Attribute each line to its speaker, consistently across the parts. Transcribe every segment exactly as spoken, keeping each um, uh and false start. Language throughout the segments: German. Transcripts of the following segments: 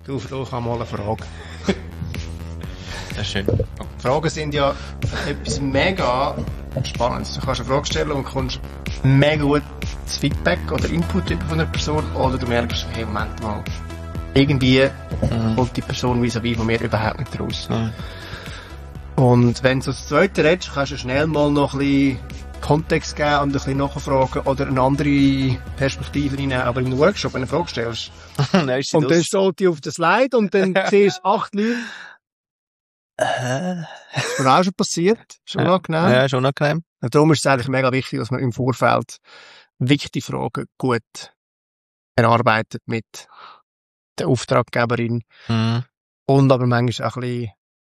Speaker 1: Du, ich habe mal eine Frage.
Speaker 2: Das ist schön.
Speaker 1: Fragen sind ja etwas mega Spannendes. Du kannst eine Frage stellen und bekommst mega gutes Feedback oder Input von einer Person, oder du merkst, hey, Moment mal, irgendwie mhm. kommt die Person vis-à-vis von mir überhaupt nicht raus. Mhm. Und wenn du das Zweite redest, kannst du schnell mal noch ein bisschen Kontext geben und ein bisschen nachfragen oder eine andere Perspektive reinnehmen. Aber im Workshop, wenn du eine Frage stellst,
Speaker 2: dann ist
Speaker 1: und dann steht die auf der Slide und dann siehst du acht Leute.
Speaker 2: Äh.
Speaker 1: Das ist mir auch schon passiert. Schon
Speaker 2: ja.
Speaker 1: angenehm.
Speaker 2: Ja, schon angenehm.
Speaker 1: Und darum ist es eigentlich mega wichtig, dass man im Vorfeld wichtige Fragen gut erarbeitet mit der Auftraggeberin.
Speaker 2: Mhm.
Speaker 1: Und aber manchmal auch ein bisschen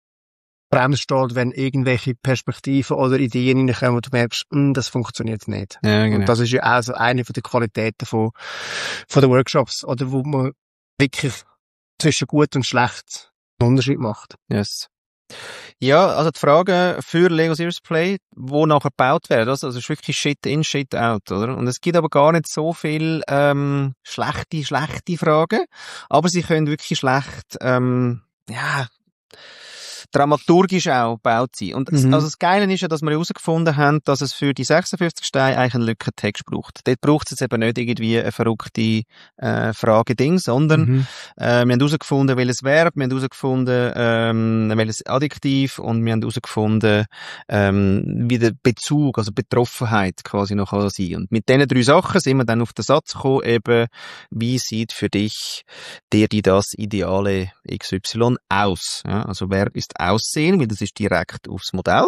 Speaker 1: bremst steht, wenn irgendwelche Perspektiven oder Ideen reinkommen, wo du merkst, das funktioniert nicht.
Speaker 2: Ja, genau.
Speaker 1: Und das ist ja auch so eine von den Qualitäten von, von den Workshops, oder wo man wirklich zwischen gut und schlecht einen Unterschied macht.
Speaker 2: Yes. Ja, also die Frage für Lego Serious Play, wo nachher gebaut wird, also es ist wirklich Shit in, Shit out, oder? Und es gibt aber gar nicht so viel ähm, schlechte, schlechte Fragen, aber sie können wirklich schlecht, ähm, ja, dramaturgisch auch gebaut sein. Und
Speaker 1: Mhm.
Speaker 2: also das Geile ist ja, dass wir herausgefunden haben, dass es für die sechsundfünfzig Steine eigentlich einen Lückentext braucht. Dort braucht es jetzt eben nicht irgendwie eine verrückte äh, Frage-Ding, sondern
Speaker 1: Mhm.
Speaker 2: äh, wir haben herausgefunden, welches Verb, wir haben herausgefunden, ähm, welches Adjektiv und wir haben herausgefunden, ähm, wie der Bezug, also Betroffenheit quasi noch kann sein. Und mit diesen drei Sachen sind wir dann auf den Satz gekommen, eben, wie sieht für dich der, die das ideale X Y aus? Ja, also Verb ist Aussehen, weil das ist direkt aufs Modell.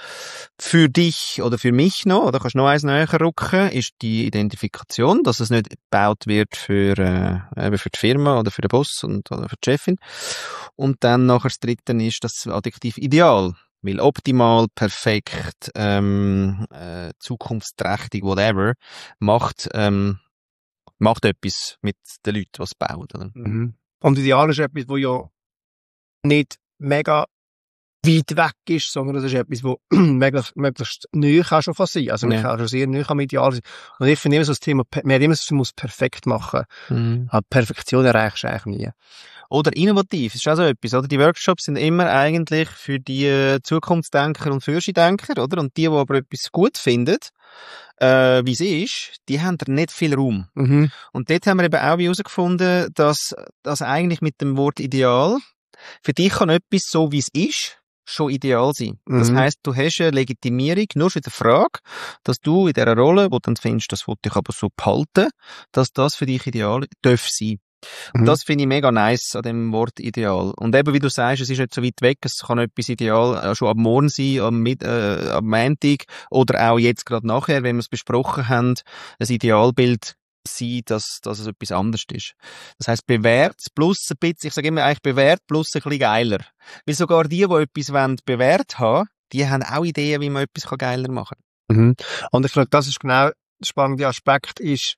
Speaker 2: Für dich oder für mich noch, oder kannst du noch eins näher rücken, ist die Identifikation, dass es nicht gebaut wird für, äh, eben für die Firma oder für den Boss und, oder für die Chefin. Und dann nachher das Dritte ist das Adjektiv ideal. Weil optimal, perfekt, ähm, äh, zukunftsträchtig, whatever, macht, ähm, macht etwas mit den Leuten, die es bauen. Oder?
Speaker 1: Mhm. Und ideal ist etwas, wo ja nicht mega weit weg ist, sondern das ist etwas, wo möglichst, möglichst neu kann schon fast sein. Also man
Speaker 2: Ja.
Speaker 1: kann schon sehr neu am Ideal sein. Und ich finde immer so das Thema, man hat immer so, man muss perfekt machen.
Speaker 2: Mhm.
Speaker 1: Aber Perfektion erreichst du eigentlich nie.
Speaker 2: Oder innovativ, das ist auch so etwas, oder? Die Workshops sind immer eigentlich für die äh, Zukunftsdenker und Fürstendenker, oder? Und die, die aber etwas gut finden, äh, wie es ist, die haben da nicht viel Raum.
Speaker 1: Mhm.
Speaker 2: Und dort haben wir eben auch herausgefunden, dass, dass eigentlich mit dem Wort ideal, für dich kann etwas so, wie es ist, schon ideal sein.
Speaker 1: Mhm.
Speaker 2: Das heisst, du hast eine Legitimierung nur für die Frage, dass du in dieser Rolle, wo du dann findest, das wollte ich aber so behalten, dass das für dich ideal darf sein. Und
Speaker 1: Mhm.
Speaker 2: das finde ich mega nice an dem Wort ideal. Und eben, wie du sagst, es ist nicht so weit weg, es kann etwas ideal äh, schon ab morgen sein, am, Mit äh, am Montag oder auch jetzt gerade nachher, wenn wir es besprochen haben, ein Idealbild sein, dass, dass es etwas anderes ist. Das heisst, bewährt plus ein bisschen, ich sage immer eigentlich bewährt plus ein bisschen geiler. Weil sogar die, die etwas wollen, bewährt haben, die haben auch Ideen, wie man etwas geiler machen kann.
Speaker 1: Mhm. Und ich glaube, das ist genau der spannende Aspekt, ist,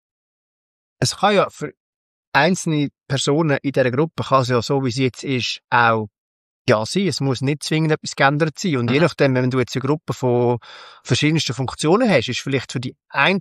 Speaker 1: es kann ja für einzelne Personen in dieser Gruppe, kann es ja so, wie sie jetzt ist, auch ja sein. Es muss nicht zwingend etwas geändert sein. Und je nachdem, wenn du jetzt eine Gruppe von verschiedensten Funktionen hast, ist vielleicht für die eine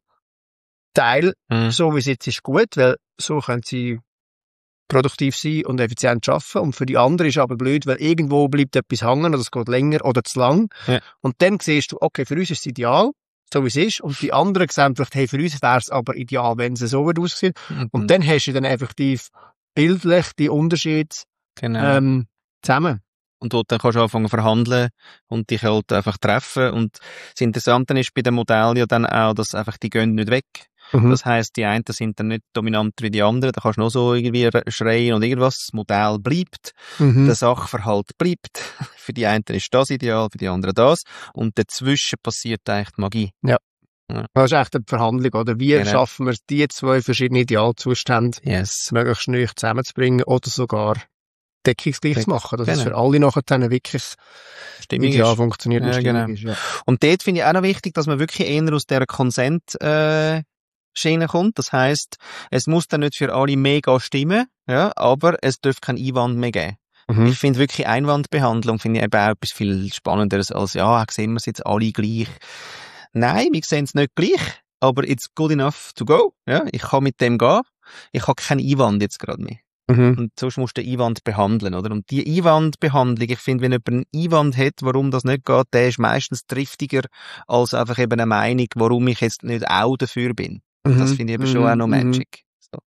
Speaker 1: Teil,
Speaker 2: Mhm.
Speaker 1: so wie es jetzt ist, gut, weil so können sie produktiv sein und effizient arbeiten. Und für die andere ist aber blöd, weil irgendwo bleibt etwas hängen oder es geht länger oder zu lang.
Speaker 2: Ja.
Speaker 1: Und dann siehst du, okay, für uns ist es ideal, so wie es ist. Und die anderen sehen vielleicht, hey, für uns wäre es aber ideal, wenn es so wird aussehen.
Speaker 2: Mhm.
Speaker 1: Und dann hast du dann effektiv bildlich die Unterschiede
Speaker 2: Genau.
Speaker 1: ähm, zusammen.
Speaker 2: Und dort dann kannst du anfangen zu verhandeln und dich halt einfach treffen. Und das Interessante ist bei dem Modell ja dann auch, dass einfach die gehen nicht weg.
Speaker 1: Mhm.
Speaker 2: Das heisst, die einen sind dann nicht dominanter wie die anderen. Da kannst du noch so irgendwie schreien und irgendwas. Das Modell bleibt.
Speaker 1: Mhm.
Speaker 2: Der Sachverhalt bleibt. Für die einen ist das ideal, für die anderen das. Und dazwischen passiert eigentlich die Magie.
Speaker 1: Ja.
Speaker 2: Ja.
Speaker 1: Das ist echt eine Verhandlung, oder? Wie
Speaker 2: Genau.
Speaker 1: schaffen wir es, die zwei verschiedenen Idealzustände
Speaker 2: Yes.
Speaker 1: möglichst neu zusammenzubringen oder sogar deckungsgleich zu machen, dass es
Speaker 2: Genau.
Speaker 1: für alle nachher dann wirklich
Speaker 2: Stimmig
Speaker 1: ideal
Speaker 2: ist.
Speaker 1: funktioniert und
Speaker 2: Ja,
Speaker 1: stimmig
Speaker 2: genau.
Speaker 1: ist. Ja.
Speaker 2: Und dort finde ich auch noch wichtig, dass man wirklich eher aus dieser Konsent, äh, Schiene kommt. Das heisst, es muss dann nicht für alle mega stimmen, ja, aber es darf keinen Einwand mehr geben.
Speaker 1: Mhm.
Speaker 2: Ich finde wirklich Einwandbehandlung finde ich eben auch etwas viel Spannenderes als, ja, sehen wir es jetzt alle gleich. Nein, wir sehen es nicht gleich, aber it's good enough to go. Ja, ich kann mit dem gehen. Ich habe keinen Einwand jetzt gerade mehr. Mhm. Und sonst musst du den Einwand behandeln, oder? Und die Einwandbehandlung, ich finde, wenn jemand einen Einwand hat, warum das nicht geht, der ist meistens triftiger als einfach eben eine Meinung, warum ich jetzt nicht auch dafür bin. Mhm. Das finde ich eben mhm. schon auch noch Magic. So.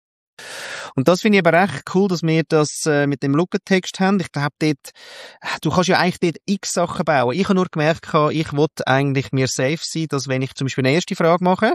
Speaker 2: Und das finde ich aber recht cool, dass wir das äh, mit dem Lückentext haben. Ich glaube, dort, du kannst ja eigentlich dort x Sachen bauen. Ich habe nur gemerkt, ich wollte eigentlich mir safe sein, dass wenn ich zum Beispiel eine erste Frage mache,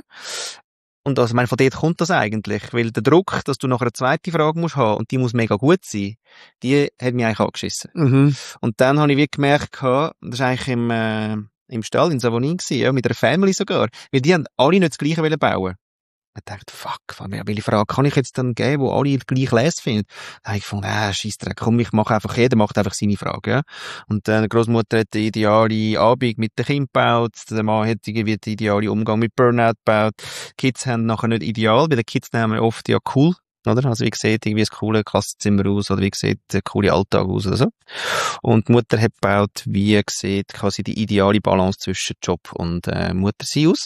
Speaker 2: und also, ich meine, von dort kommt das eigentlich, weil der Druck, dass du nachher eine zweite Frage musst haben und die muss mega gut sein, die hat mich eigentlich angeschissen. Mhm. Und dann habe ich wie gemerkt, das war eigentlich im, äh, im Stall in Savonin gewesen, ja, mit einer Family sogar, weil die haben alle nicht das Gleiche wollen bauen. Ich dachte, fuck, welche Frage kann ich jetzt dann geben, wo alle gleich lesen finden? Da habe ich gefunden, äh, Scheissdreck, komm, ich mache einfach, jeder macht einfach seine Frage, ja. Und dann, die Großmutter hat die ideale Abend mit dem Kind gebaut, der Mann hat irgendwie den idealen Umgang mit Burnout gebaut. Die Kids haben nachher nicht ideal, weil die Kids nehmen oft ja cool, oder? Also, wie sieht irgendwie das coole Klassenzimmer aus, oder wie sieht der coole Alltag aus, oder so. Und die Mutter hat gebaut, wie sieht quasi die ideale Balance zwischen Job und, äh, Muttersein aus.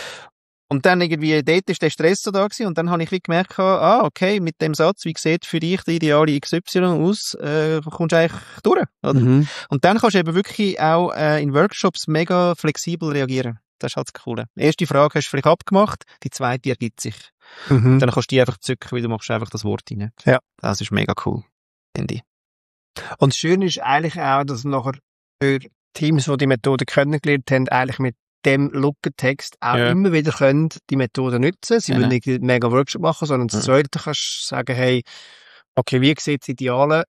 Speaker 2: Und dann irgendwie, dort ist der Stress so da gewesen, und dann habe ich wie gemerkt, ah, okay, mit dem Satz, wie sieht für dich die ideale X Y aus, äh, kommst du eigentlich durch, oder? Mhm. Und dann kannst du eben wirklich auch äh, in Workshops mega flexibel reagieren. Das ist halt das Coole. Die erste Frage hast du vielleicht abgemacht, die zweite ergibt sich. Mhm. Dann kannst du die einfach zücken, weil du machst einfach das Wort rein. Ja. Das ist mega cool, finde ich.
Speaker 1: Und das Schöne ist eigentlich auch, dass nachher für Teams, die die Methode kennengelernt haben, eigentlich mit dem Lückentext auch ja. immer wieder können die Methode nutzen. Sie ja. müssen nicht einen mega Workshop machen, sondern das Zweite kannst du sagen, hey, okay, wie sieht das Ideale?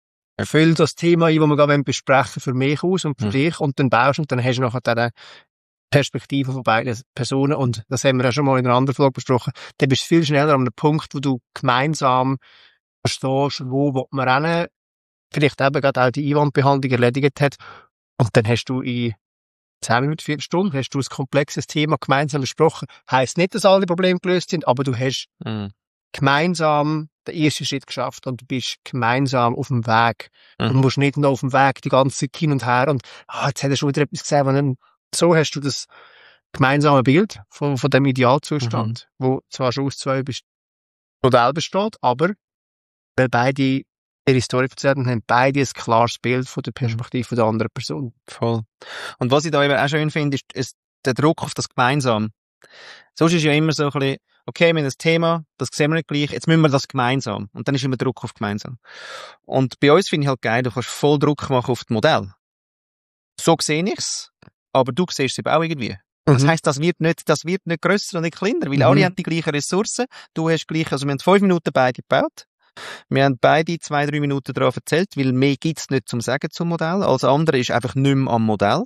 Speaker 1: Füll das Thema ein, das wir gerade besprechen, für mich aus und für ja. dich, und dann baust du, und dann hast du nachher diese Perspektive von beiden Personen, und das haben wir ja schon mal in einer anderen Folge besprochen. Dann bist du viel schneller an einem Punkt, wo du gemeinsam verstehst, wo will man hin, vielleicht eben gerade auch die Einwandbehandlung erledigt hat, und dann hast du in zehn Minuten, vier Stunden, hast du ein komplexes Thema gemeinsam besprochen. Heisst nicht, dass alle Probleme gelöst sind, aber du hast mhm. gemeinsam den ersten Schritt geschafft und du bist gemeinsam auf dem Weg. Mhm. Und du musst nicht noch auf dem Weg die ganze Zeit hin und her und, ah, jetzt hat er schon wieder etwas gesehen, und so hast du das gemeinsame Bild von, von dem Idealzustand, mhm. wo zwar schon aus zwei Modellen besteht, aber weil beide ihre Story erzählt und haben beide ein klares Bild von der Perspektive der anderen Person.
Speaker 2: Voll. Und was ich da eben auch schön finde, ist, ist der Druck auf das Gemeinsam. Sonst ist ja immer so ein bisschen, okay, wir haben das Thema, das sehen wir nicht gleich, jetzt müssen wir das gemeinsam. Und dann ist immer Druck auf gemeinsam. Und bei uns finde ich halt geil, du kannst voll Druck machen auf das Modell. So sehe ich's, aber du siehst es eben auch irgendwie. Mhm. Das heisst, das wird nicht, das wird nicht grösser und nicht kleiner, weil mhm. alle haben die gleichen Ressourcen. Du hast gleich, also wir haben fünf Minuten beide gebaut. Wir haben beide zwei, drei Minuten daran erzählt, weil mehr gibt's nicht zum Sagen zum Modell. Als andere ist einfach nicht mehr am Modell.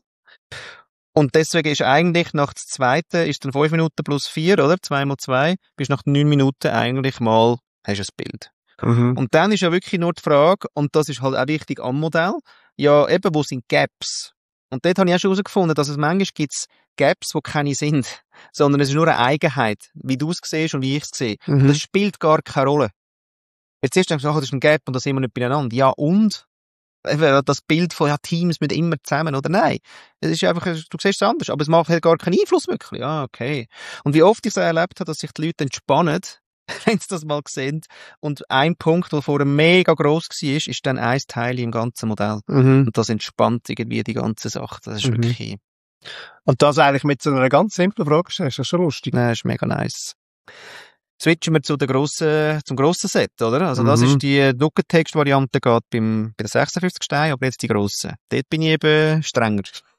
Speaker 2: Und deswegen ist eigentlich nach dem zweiten, ist dann fünf Minuten plus vier, oder? Zwei mal zwei, bist nach neun Minuten eigentlich mal, hast du ein Bild. Mhm. Und dann ist ja wirklich nur die Frage, und das ist halt auch wichtig am Modell, ja eben, wo sind Gaps? Und dort habe ich auch schon herausgefunden, dass es manchmal gibt's Gaps, wo keine sind, sondern es ist nur eine Eigenheit, wie du es siehst und wie ich es sehe. Mhm. Und das spielt gar keine Rolle. Jetzt erst denkst du, das ist ein Gap und da sind wir nicht beieinander. Ja, und? Das Bild von, ja, Teams mit immer zusammen, oder nein? Es ist einfach, du siehst es anders, aber es macht halt gar keinen Einfluss wirklich. Ja, okay. Und wie oft ich so erlebt habe, dass sich die Leute entspannen, wenn sie das mal sehen. Und ein Punkt, der vorher mega gross war, ist dann ein Teil im ganzen Modell. Mhm. Und das entspannt irgendwie die ganze Sache. Das ist mhm. wirklich...
Speaker 1: Und das eigentlich mit so einer ganz simplen Frage, ist das schon lustig.
Speaker 2: Nein, das ist mega nice. Switchen wir zu der grossen, zum grossen Set, oder? Also das mhm. ist die Lückentext-Variante geht beim, bei der sechsundfünfzig Steine, aber jetzt die grosse. Dort bin ich eben strenger.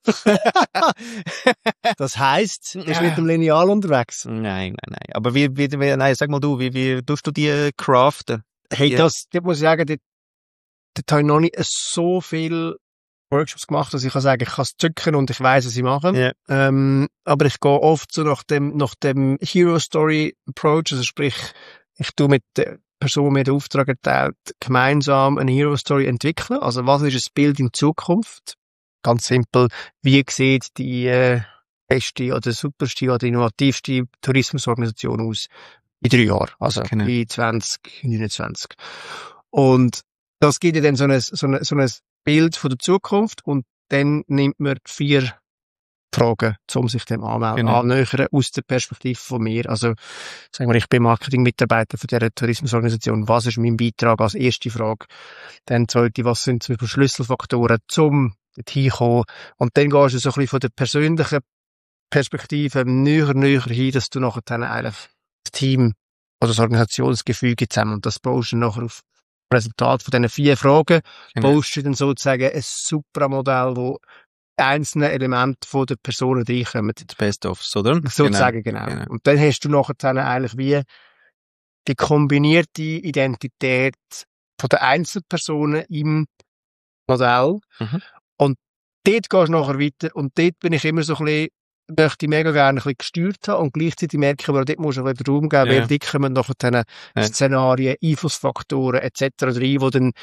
Speaker 1: Das heisst, du bist mit dem Lineal unterwegs?
Speaker 2: Nein, nein, nein. Aber wie, wie, wie nein, sag mal du, wie, wie tust du die craften?
Speaker 1: Hey, die, das, das muss ich sagen, dort, dort habe ich noch nicht so viel Workshops gemacht, dass ich kann sagen, ich kann es zücken und ich weiss, was ich mache. Yeah. Ähm, aber ich gehe oft so nach dem, nach dem Hero Story Approach, also sprich, ich tue mit der Person, mir den Auftrag erteilt, gemeinsam eine Hero Story entwickeln. Also was ist ein Bild in Zukunft? Ganz simpel, wie sieht die äh, beste oder superste oder innovativste Tourismusorganisation aus in drei Jahren, also genau. in zwanzig neunundzwanzig. Und das gibt ja dann so ein, so ein, so ein Bild von der Zukunft, und dann nimmt man vier Fragen, um sich dem anmelden,
Speaker 2: Genau.
Speaker 1: annähern aus der Perspektive von mir. Also, sagen wir, ich bin Marketingmitarbeiter von dieser Tourismusorganisation. Was ist mein Beitrag als erste Frage? Dann zweite, was sind zum Beispiel Schlüsselfaktoren, zum dorthin kommen? Und dann gehst du so ein bisschen von der persönlichen Perspektive näher, näher hin, dass du nachher dann eigentlich das Team oder das Organisationsgefüge zusammen, und das baust du nachher auf Resultat von diesen vier Fragen,
Speaker 2: Genau.
Speaker 1: baust du dann sozusagen ein Supramodell, wo einzelne Elemente von der Personen reinkommen.
Speaker 2: Die Best-ofs, oder?
Speaker 1: Sozusagen, genau.
Speaker 2: Genau.
Speaker 1: Und dann hast du nachher dann eigentlich wie die kombinierte Identität von den Einzelpersonen im Modell.
Speaker 2: Mhm.
Speaker 1: Und dort gehst du nachher weiter, und dort bin ich immer so ein bisschen, möchte ich mega gerne ein bisschen gesteuert haben, und gleichzeitig merke ich, aber dort musst du ein bisschen Raum geben,
Speaker 2: Ja.
Speaker 1: weil dort kommen nachher dann
Speaker 2: Ja.
Speaker 1: Szenarien, Einflussfaktoren et cetera rein, wo dann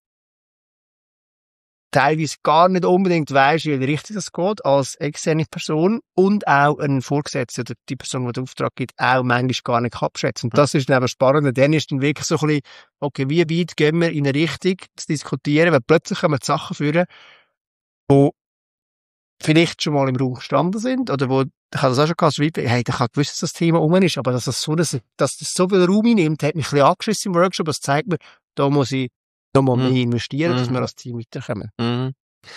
Speaker 1: teilweise gar nicht unbedingt weisst, wie richtig das geht, als externe Person, und auch ein Vorgesetzter oder die Person, die den Auftrag gibt, auch manchmal gar nicht abschätzen. Und das ist dann aber spannend. Dann ist dann wirklich so ein bisschen, okay, wie weit gehen wir in eine Richtung zu diskutieren, weil plötzlich kommen die Sachen führen, wo vielleicht schon mal im Raum gestanden sind, oder wo, ich habe das auch schon gehabt, so wie, hey, ich habe gewusst, dass das Thema rum ist, aber dass das so, dass, dass das so viel Raum einnimmt, hat mich ein bisschen angeschissen im Workshop. Das zeigt mir, da muss ich nochmal
Speaker 2: Mhm.
Speaker 1: mehr investieren, dass
Speaker 2: Mhm.
Speaker 1: wir als Team weiterkommen.
Speaker 2: Mhm.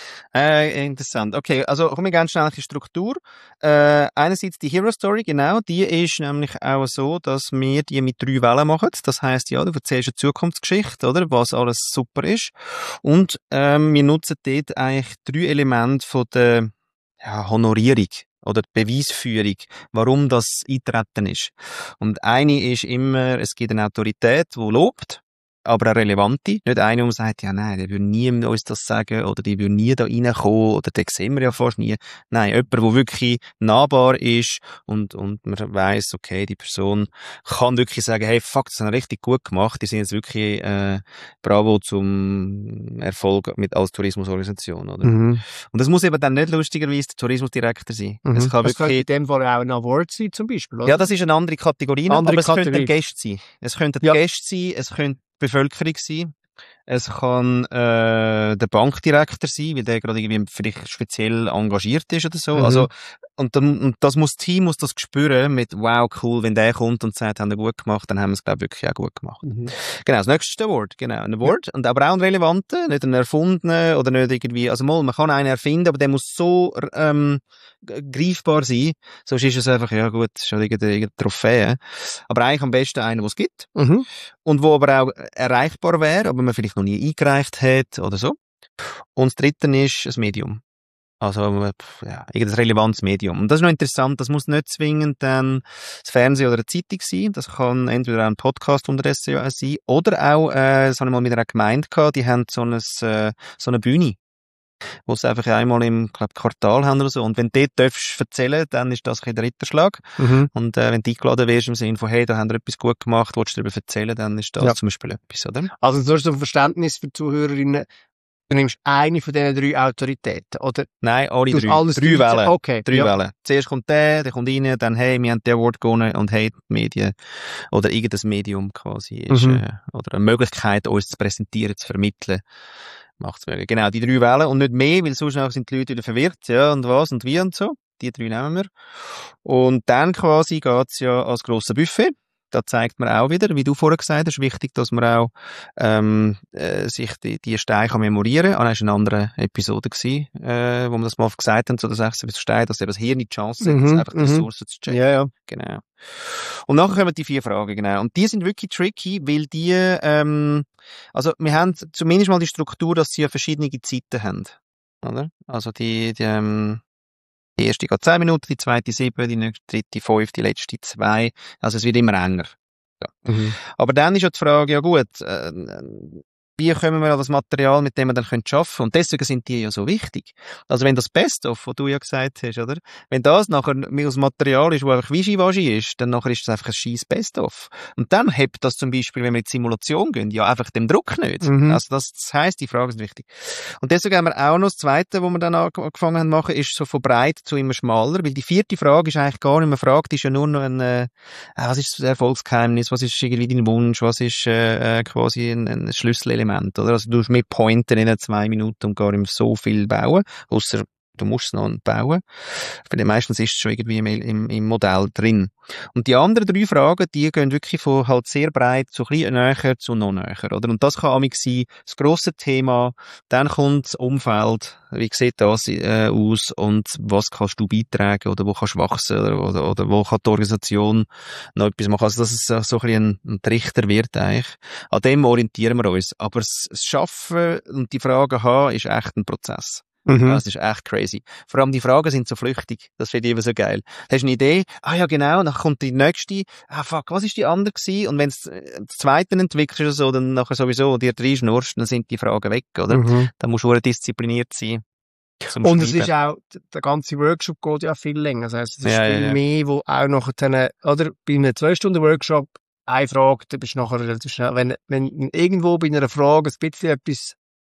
Speaker 2: Äh, interessant. Okay, also kommen wir ganz schnell in die Struktur. Äh, einerseits die Hero Story, genau, die ist nämlich auch so, dass wir die mit drei Wellen machen. Das heisst, ja, du erzählst eine Zukunftsgeschichte, oder, was alles super ist. Und ähm, wir nutzen dort eigentlich drei Elemente von der ja, Honorierung oder die Beweisführung, warum das eintreten ist. Und eine ist immer, es gibt eine Autorität, die lobt, aber eine relevante. Nicht eine, die sagt, ja nein, der würde nie uns das sagen, oder die würde nie da reinkommen, oder den sehen wir ja fast nie. Nein, jemand, der wirklich nahbar ist, und, und man weiss, okay, die Person kann wirklich sagen, hey, fuck, das haben wir richtig gut gemacht, die sind jetzt wirklich, äh, bravo zum Erfolg mit als Tourismusorganisation, oder?
Speaker 1: Mhm.
Speaker 2: Und das muss eben dann nicht lustigerweise der Tourismusdirektor sein.
Speaker 1: Mhm.
Speaker 2: Es kann
Speaker 1: das könnte
Speaker 2: wirklich,
Speaker 1: in dem Fall auch ein Award sein, zum Beispiel, oder?
Speaker 2: ja, das ist eine andere Kategorie,
Speaker 1: Andere
Speaker 2: aber es könnte
Speaker 1: Kategorie.
Speaker 2: ein Gast sein. Es könnte ein
Speaker 1: Ja.
Speaker 2: Gast sein, es könnte die Bevölkerung sein, es kann äh, der Bankdirektor sein, weil der gerade irgendwie vielleicht speziell engagiert ist oder so.
Speaker 1: Mhm.
Speaker 2: Also, und, dann, und das muss das Team muss das spüren mit, wow, cool, wenn der kommt und sagt, haben wir gut gemacht, dann haben wir es, glaube ich, wirklich auch gut gemacht.
Speaker 1: Mhm.
Speaker 2: Genau, das nächste ist der Award, genau, ein Award, und aber auch ein relevanter, nicht ein erfundener oder nicht irgendwie, also mal, man kann einen erfinden, aber der muss so ähm, g- greifbar sein, sonst ist es einfach, ja gut, es ist halt irgendeine, irgendeine Trophäe, aber eigentlich am besten einen, den es gibt,
Speaker 1: Mhm.
Speaker 2: und wo aber auch erreichbar wäre, aber man vielleicht noch nie eingereicht hat oder so. Und das dritte ist ein Medium. Also, ja, irgendein relevantes Medium. Und das ist noch interessant, das muss nicht zwingend dann das Fernsehen oder eine Zeitung sein. Das kann entweder auch ein Podcast unterdessen ja sein. Oder auch, äh, das habe ich mal mit einer Gemeinde gehabt, die haben so, ein, äh, so eine Bühne, wo sie einfach einmal im glaub, Quartal haben oder so. Und wenn du dort darfst erzählen, dann ist das ein bisschen der Ritterschlag.
Speaker 1: Mhm.
Speaker 2: Und äh, wenn du eingeladen wirst im Sinne von, hey, da haben wir etwas gut gemacht, willst du darüber erzählen, dann ist das
Speaker 1: Ja.
Speaker 2: zum Beispiel etwas, oder?
Speaker 1: Also, du hast so ein Verständnis für die Zuhörerinnen, du nimmst eine von diesen drei Autoritäten, oder?
Speaker 2: Nein, alle
Speaker 1: Du hast
Speaker 2: drei.
Speaker 1: alles
Speaker 2: drei
Speaker 1: drei-
Speaker 2: Wellen.
Speaker 1: Okay.
Speaker 2: Drei
Speaker 1: ja.
Speaker 2: Wellen. Zuerst kommt der, der kommt rein, dann hey, wir haben den Award gewonnen, und hey, die Medien oder irgendein Medium quasi ist,
Speaker 1: Mhm.
Speaker 2: äh, oder eine Möglichkeit, uns zu präsentieren, zu vermitteln, macht's möglich. Genau, die drei Wellen und nicht mehr, weil sonst nachher sind die Leute wieder verwirrt, ja, und was und wie und so. Die drei nehmen wir. Und dann quasi geht's ja als grosses Buffet. Da zeigt man auch wieder, wie du vorher gesagt hast, wichtig, dass man auch ähm, äh, sich die, die Steine kann memorieren kann. Ah, das war eine andere Episode, gewesen, äh, wo wir das mal gesagt haben, so dass sechs Steine, dass eben das Hirn die Chance hat,
Speaker 1: Mhm,
Speaker 2: einfach die
Speaker 1: mhm.
Speaker 2: Ressourcen zu checken.
Speaker 1: Ja, ja.
Speaker 2: Genau. Und nachher kommen die vier Fragen, genau. Und die sind wirklich tricky, weil die, ähm, also wir haben zumindest mal die Struktur, dass sie ja verschiedene Zeiten haben. Oder? Also die, die ähm, die erste geht zehn Minuten, die zweite sieben, die nächste, dritte fünf, die letzte zwei. Also es wird immer enger. Ja.
Speaker 1: Mhm.
Speaker 2: Aber dann ist ja die Frage, ja gut, äh, wie kommen wir an das Material, mit dem wir dann arbeiten können? Und deswegen sind die ja so wichtig. Also wenn das Best-of, was du ja gesagt hast, oder? Wenn das nachher aus Material ist, wo einfach Wischiwaschi ist, dann nachher ist das einfach ein scheiß Best-of. Und dann hebt das zum Beispiel, wenn wir in die Simulation gehen, ja einfach dem Druck nicht.
Speaker 1: Mhm.
Speaker 2: Also das, das heisst, die Frage ist wichtig. Und deswegen haben wir auch noch das Zweite, wo wir dann angefangen haben zu machen, ist so von breit zu immer schmaler, weil die vierte Frage ist eigentlich gar nicht mehr eine Frage, die ist ja nur noch ein, äh, was ist das Erfolgsgeheimnis, was ist irgendwie dein Wunsch, was ist äh, quasi ein, ein Schlüsselelement, oder? Also du musst mehr pointen in zwei Minuten und gar nicht mehr so viel bauen, ausser Du musst es noch bauen. Weil meistens ist es schon irgendwie im, im, im Modell drin. Und die anderen drei Fragen, die gehen wirklich von halt sehr breit zu ein bisschen näher zu noch näher, oder? Und das kann amig sein, das grosse Thema, dann kommt das Umfeld, wie sieht das äh, aus und was kannst du beitragen oder wo kannst du wachsen oder, oder, oder wo kann die Organisation noch etwas machen. Also, dass es so, so ein bisschen ein, ein Trichter wird eigentlich. An dem orientieren wir uns. Aber das, das Schaffen und die Fragen haben, ist echt ein Prozess. Mhm. Das ist echt crazy. Vor allem die Fragen sind so flüchtig. Das finde ich immer so geil. Du hast eine Idee, ah ja genau, dann kommt die nächste, ah fuck, was ist die andere gewesen? Und wenn du das zweite entwickelst oder so, dann nachher sowieso dir reinschnurst, dann sind die Fragen weg, oder? Mhm. Dann musst du auch diszipliniert sein.
Speaker 1: Und es ist auch, der ganze Workshop geht ja viel länger. Das heisst, es ist ja, viel ja, ja. mehr, wo auch nachher dann, oder bei einem zwei Stunden Workshop eine Frage, dann bist du nachher relativ schnell. Wenn, wenn irgendwo bei einer Frage ein bisschen etwas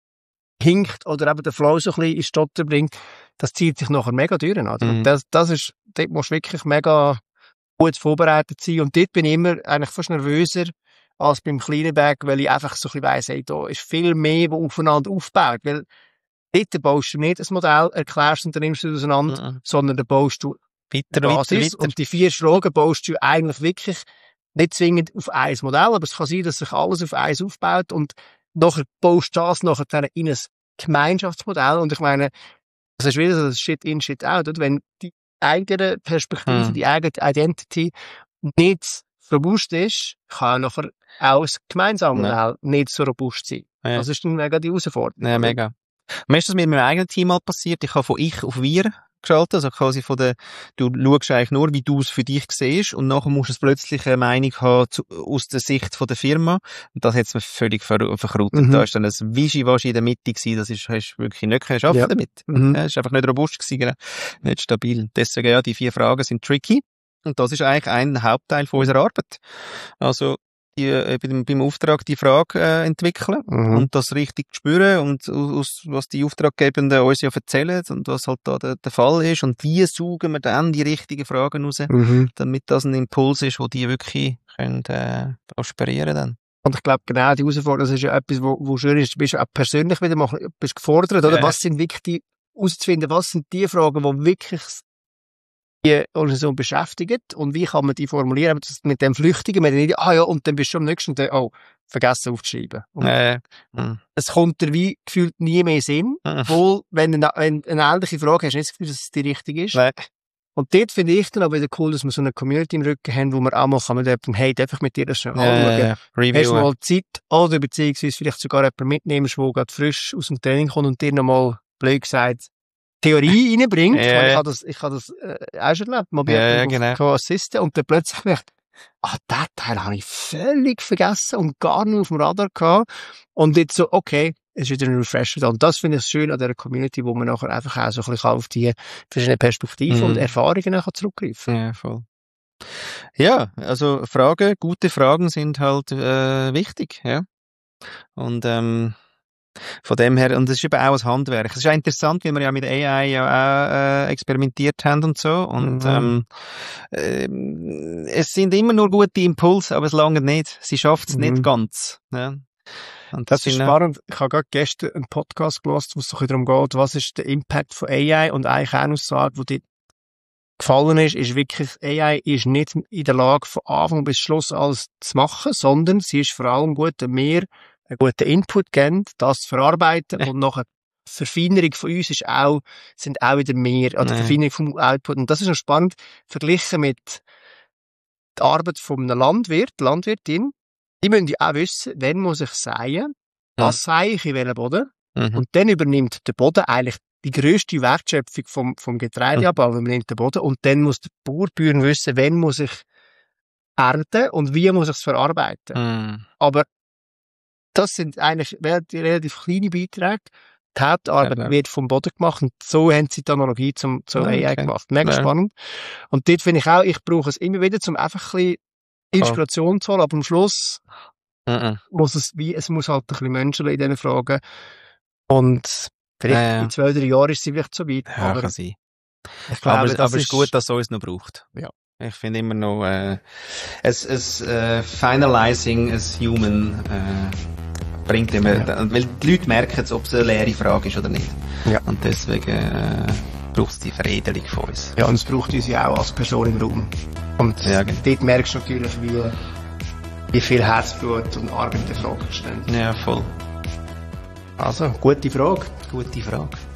Speaker 1: hinkt oder eben der Flow so ein bisschen in Stotter bringt, das zieht sich nachher mega durch. Oder? Mhm. Das, das ist, dort musst du wirklich mega gut vorbereitet sein. Und dort bin ich immer eigentlich fast nervöser als beim kleinen Berg, weil ich einfach so ein bisschen weiss, hey, da ist viel mehr, was aufeinander aufbaut. Weil dort baust du nicht ein Modell, erklärst und dann nimmst du es auseinander, mhm. sondern da baust du
Speaker 2: weiter,
Speaker 1: Basis.
Speaker 2: Weiter, weiter.
Speaker 1: Und die vier Fragen baust du eigentlich wirklich nicht zwingend auf ein Modell, aber es kann sein, dass sich alles auf eins aufbaut und nachher baust du das nachher dann in ein Gemeinschaftsmodell. Und ich meine, das ist wieder so das Shit in, Shit out. Oder? Wenn die eigene Perspektive, hm. die eigene Identity nicht robust ist, kann nachher auch das gemeinsame Modell ja. nicht so robust sein. Ja. Das ist dann mega die Herausforderung.
Speaker 2: Ja, mega. Mir ist das mit meinem eigenen Team mal passiert. Ich habe von ich auf wir geschaltet, also quasi von der, du schaust eigentlich nur, wie du es für dich siehst und nachher musst du es plötzlich eine Meinung haben zu, aus der Sicht von der Firma und das hat es mir völlig ver verkrautet. Mhm. Da ist dann ein Wischiwaschi in der Mitte gewesen, das ist, hast du wirklich nicht können schaffen ja. damit. Mhm. Ja, ist einfach nicht robust gewesen, genau. Nicht stabil. Deswegen, ja, die vier Fragen sind tricky und das ist eigentlich ein Hauptteil von unserer Arbeit. Also, die, äh, beim, beim Auftrag die Frage äh, entwickeln mhm. und das richtig spüren und aus, was die Auftraggebenden uns ja erzählen und was halt da der, der Fall ist und wie suchen wir dann die richtigen Fragen raus, mhm. damit das ein Impuls ist, wo die wirklich können, äh, prosperieren dann.
Speaker 1: Und ich glaube, genau die Herausforderung, das ist ja etwas, wo, wo schön ist, du bist auch persönlich wieder mal bist gefordert, oder? Ja. Was sind wirklich die, auszufinden, was sind die Fragen, die wirklich die Organisation beschäftigt und wie kann man die formulieren mit dem Flüchtigen, mit der ah ja, und dann bist du am nächsten Tag, oh, vergessen aufzuschreiben.
Speaker 2: Äh,
Speaker 1: es kommt dir wie gefühlt nie mehr Sinn, obwohl, wenn du eine, eine ähnliche Frage hast, nicht das Gefühl, dass es die richtige ist.
Speaker 2: Nee.
Speaker 1: Und dort finde ich dann auch wieder cool, dass wir so eine Community im Rücken haben, wo man auch mal kann mit jemandem, hey, darf ich mit dir das schon anschauen? Äh, hast du mal Zeit oder beziehungsweise vielleicht sogar jemanden mitnimmst, der gerade frisch aus dem Training kommt und dir nochmal, blöd gesagt, Theorie reinbringt.
Speaker 2: Ja.
Speaker 1: Ich habe das, ich habe das äh, auch schon erlebt. Mal
Speaker 2: ja, ja, genau.
Speaker 1: Co-Assisten und dann plötzlich merkt, ah, den Teil habe ich völlig vergessen und gar nicht auf dem Radar gehabt. Und jetzt so, okay, es ist wieder ein Refresher da. Und das finde ich schön an dieser Community, wo man nachher einfach auch so ein bisschen auf die verschiedenen Perspektiven mhm. und Erfahrungen kann zurückgreifen.
Speaker 2: Ja, voll. Ja, also Fragen, gute Fragen sind halt äh, wichtig, ja. Und ähm, von dem her, und das ist eben auch ein Handwerk. Es ist auch interessant, wie wir ja mit A I ja auch äh, experimentiert haben und so. Und mhm. ähm, äh, es sind immer nur gute Impulse, aber es lange nicht. Sie schafft es mhm. nicht ganz. Ja.
Speaker 1: Und das, das ist spannend. Ich habe gerade gestern einen Podcast gehört, wo es so darum geht, was ist der Impact von A I und eigentlich eine Aussage, die dir gefallen ist, ist wirklich, A I ist nicht in der Lage, von Anfang bis Schluss alles zu machen, sondern sie ist vor allem gut, mehr einen guten Input geben, das zu verarbeiten und nachher die Verfeinerung von uns ist auch, sind auch wieder mehr, oder die Verfeinerung vom Output. Und das ist noch spannend, verglichen mit der Arbeit von einem Landwirt, Landwirtin. Die müssen ja auch wissen, wann muss ich säen, was sähe ich in welchem Boden. Mhm. Und dann übernimmt der Boden eigentlich die grösste Wertschöpfung vom, vom Getreideabbau, wenn man nimmt den Boden. Und dann muss der Bauern wissen, wann muss ich ernten und wie muss ich es verarbeiten.
Speaker 2: Mhm.
Speaker 1: Aber das sind eigentlich relativ kleine Beiträge. Die Hauptarbeit ja, ja. wird vom Boden gemacht und so haben sie die Analogie zum, zum ja, okay. A I gemacht. Mega ja. spannend. Und dort finde ich auch, ich brauche es immer wieder, um einfach ein bisschen Inspiration oh. zu holen, aber am Schluss uh-uh. muss es wie, es muss halt ein bisschen menscheln in diesen Fragen. Und vielleicht ja, ja. in zwei, drei Jahren ist sie vielleicht so weit.
Speaker 2: Ja,
Speaker 1: aber
Speaker 2: kann sein.
Speaker 1: Ich glaube,
Speaker 2: aber
Speaker 1: es ist,
Speaker 2: ist gut, dass es uns noch braucht.
Speaker 1: Ja.
Speaker 2: Ich finde immer noch, äh, es, es, äh, finalizing as human, äh, bringt immer, ja. weil die Leute merken, ob es eine leere Frage ist oder nicht.
Speaker 1: Ja.
Speaker 2: Und deswegen, äh, braucht es die Veredelung von uns.
Speaker 1: Ja, und es braucht uns ja auch als Person im Raum. Und
Speaker 2: ja, genau.
Speaker 1: dort merkst du natürlich, wie, wie viel Herzblut und Arbeit in der Frage stehen.
Speaker 2: Ja, voll.
Speaker 1: Also, gute Frage.
Speaker 2: Gute Frage.